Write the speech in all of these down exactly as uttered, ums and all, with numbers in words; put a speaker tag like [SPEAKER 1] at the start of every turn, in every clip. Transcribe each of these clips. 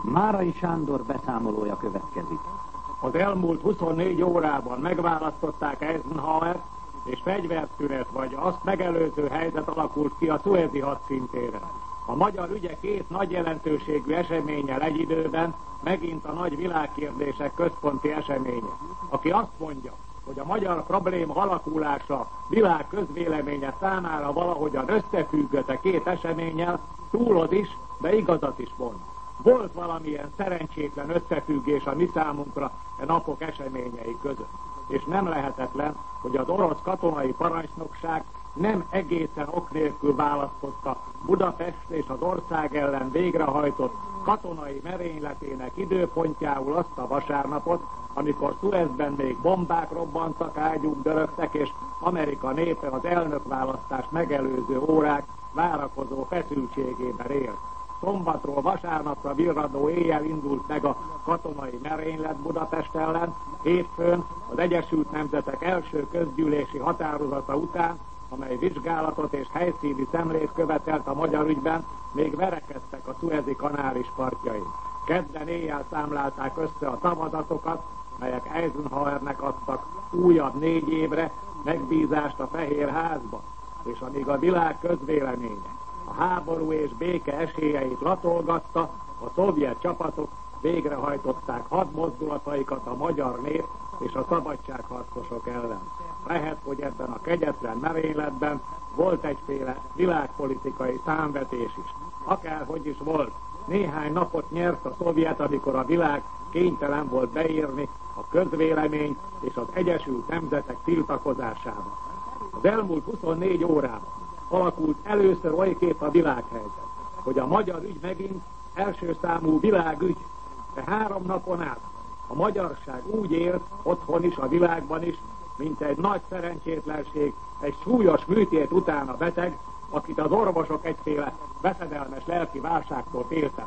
[SPEAKER 1] Márai Sándor beszámolója következik.
[SPEAKER 2] Az elmúlt huszonnégy órában megválasztották Eisenhowert, és fegyverszünet vagy azt megelőző helyzet alakult ki a szuezi hadszintéren. A magyar ügye két nagy jelentőségű eseménnyel egy időben megint a nagy világkérdések központi eseménye. Aki azt mondja, hogy a magyar probléma alakulása világ közvéleménye számára valahogyan összefüggött a két eseménnyel, túloz is, de igazat is mond. Volt valamilyen szerencsétlen összefüggés a mi számunkra e napok eseményei között. És nem lehetetlen, hogy az orosz katonai parancsnokság nem egészen ok nélkül választotta Budapest és az ország ellen végrehajtott katonai merényletének időpontjául azt a vasárnapot, amikor Szuezben még bombák robbantak, ágyúk dörögtek, és Amerika népe az elnökválasztást megelőző órák várakozó feszültségében élt. Szombatról vasárnapra virradó éjjel indult meg a katonai merénylet Budapest ellen, hétfőn az Egyesült Nemzetek első közgyűlési határozata után, amely vizsgálatot és helyszíni szemlét követelt a magyar ügyben, még verekedtek a szuezi kanál is partjain. Kedden éjjel számlálták össze a szavazatokat, melyek Eisenhowernek adtak újabb négy évre megbízást a Fehér Házba, és amíg a világ közvéleménye a háború és béke esélyeit latolgatta, a szovjet csapatok végrehajtották hadmozdulataikat a magyar nép és a szabadságharcosok ellen. Lehet, hogy ebben a kegyetlen merényletben volt egyféle világpolitikai számvetés is. Akárhogy is volt, néhány napot nyert a szovjet, amikor a világ kénytelen volt beírni a közvélemény és az Egyesült Nemzetek tiltakozásába. Az elmúlt huszonnégy órában alakult először olykép a világhelyzet, hogy a magyar ügy megint első számú világügy, de három napon át a magyarság úgy élt, otthon is, a világban is, mint egy nagy szerencsétlenség, egy súlyos műtét után a beteg, akit az orvosok egyféle veszedelmes lelki válságtól féltek.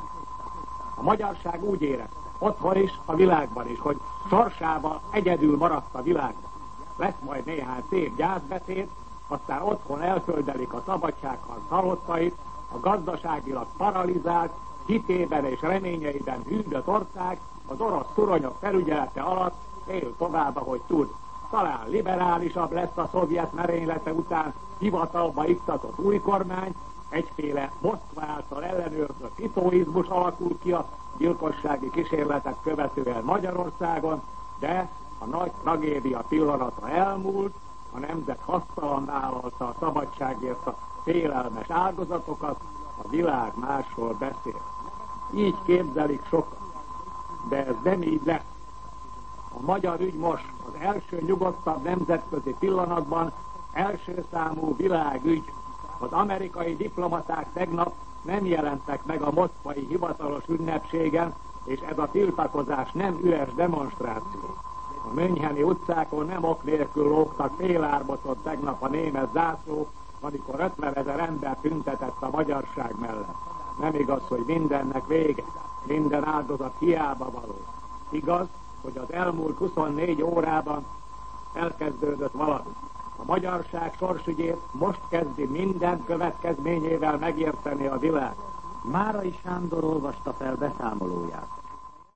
[SPEAKER 2] A magyarság úgy érezte, otthon is, a világban is, hogy sorsával egyedül maradt a világban. Lesz majd néhány szép gyászbeszéd, aztán otthon elföldelik a szabadságharc halottait, a gazdaságilag paralizált, hitében és reményeiben hűdött ország az orosz szuronyok felügyelete alatt él tovább, ahogy tud. Talán liberálisabb lesz a szovjet merénylete után hivatalba iktatott új kormány, egyféle Moszkva által ellenőrzött titoizmus alakul ki a gyilkossági kísérletek követően Magyarországon, de a nagy tragédia pillanata elmúlt, a nemzet hasztalan vállalta a szabadságért a félelmes áldozatokat, a világ másról beszél. Így képzelik sokan, de ez nem így lesz. A magyar ügy most az első nyugodtabb nemzetközi pillanatban első számú világügy. Az amerikai diplomaták tegnap nem jelentek meg a moszkvai hivatalos ünnepségen, és ez a tiltakozás nem üres demonstráció. A Müncheni utcákon nem ok nélkül lógtak félárbotot tegnap a német zászlók, amikor ötvenezer ember tüntetett a magyarság mellett. Nem igaz, hogy mindennek vége, minden áldozat hiába való. Igaz, hogy az elmúlt huszonnégy órában elkezdődött valami. A magyarság sorsügyét most kezdi minden következményével megérteni a világ.
[SPEAKER 1] Márai Sándor olvasta fel beszámolóját.